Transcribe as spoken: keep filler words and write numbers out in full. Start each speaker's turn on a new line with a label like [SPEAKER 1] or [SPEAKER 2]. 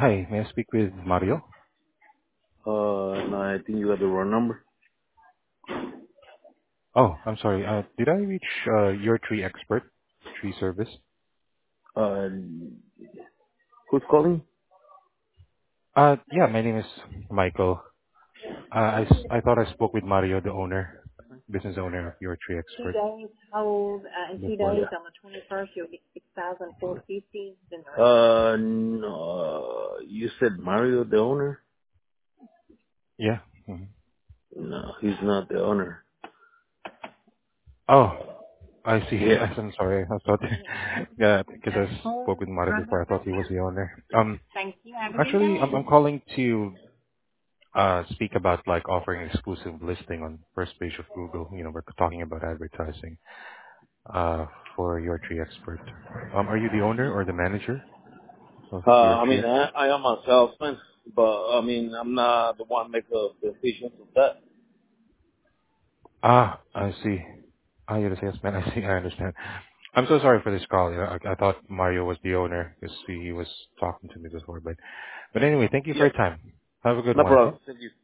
[SPEAKER 1] Hi, may I speak with Mario?
[SPEAKER 2] Uh, no, I think you got the wrong number.
[SPEAKER 1] Oh, I'm sorry. Uh, did I reach uh, your tree expert, tree service?
[SPEAKER 2] Uh, who's calling?
[SPEAKER 1] Uh, yeah, my name is Michael. Uh, I, s- I thought I spoke with Mario, the owner, business owner of your tree
[SPEAKER 2] Two
[SPEAKER 1] expert
[SPEAKER 2] days hold. Uh, in two
[SPEAKER 1] before.
[SPEAKER 2] days, on the twenty-first, you'll get six thousand four fifty. Then the rest. Uh, no. Uh, you said Mario, the owner?
[SPEAKER 1] Yeah. Mhm.
[SPEAKER 2] No, he's not the owner.
[SPEAKER 1] Oh, I see.
[SPEAKER 2] Yeah.
[SPEAKER 1] I'm sorry. I thought, yeah, because
[SPEAKER 2] Okay.
[SPEAKER 1] I
[SPEAKER 2] Hold
[SPEAKER 1] spoke with Mario
[SPEAKER 2] right
[SPEAKER 1] before.
[SPEAKER 2] there.
[SPEAKER 1] I thought he was the owner. Um,
[SPEAKER 2] Thank you. Have a good
[SPEAKER 1] actually,
[SPEAKER 2] day.
[SPEAKER 1] I'm, I'm calling to uh, speak about like offering exclusive listing on first page of Google. You know, we're talking about advertising. uh, for your tree expert. Um, are you the owner or the manager of
[SPEAKER 2] Uh,
[SPEAKER 1] your
[SPEAKER 2] I
[SPEAKER 1] tree
[SPEAKER 2] mean, I,
[SPEAKER 1] expert?
[SPEAKER 2] I am a salesman, but I mean, I'm not the one make a decision to that.
[SPEAKER 1] Ah, I see. Ah, you're the salesman. I see. I understand. I'm so sorry for this call. You know, I, I thought Mario was the owner because he was talking to me before. But, but anyway, thank you for
[SPEAKER 2] Yeah.
[SPEAKER 1] your time. Have a good
[SPEAKER 2] No
[SPEAKER 1] one. Okay.
[SPEAKER 2] problem. Thank you.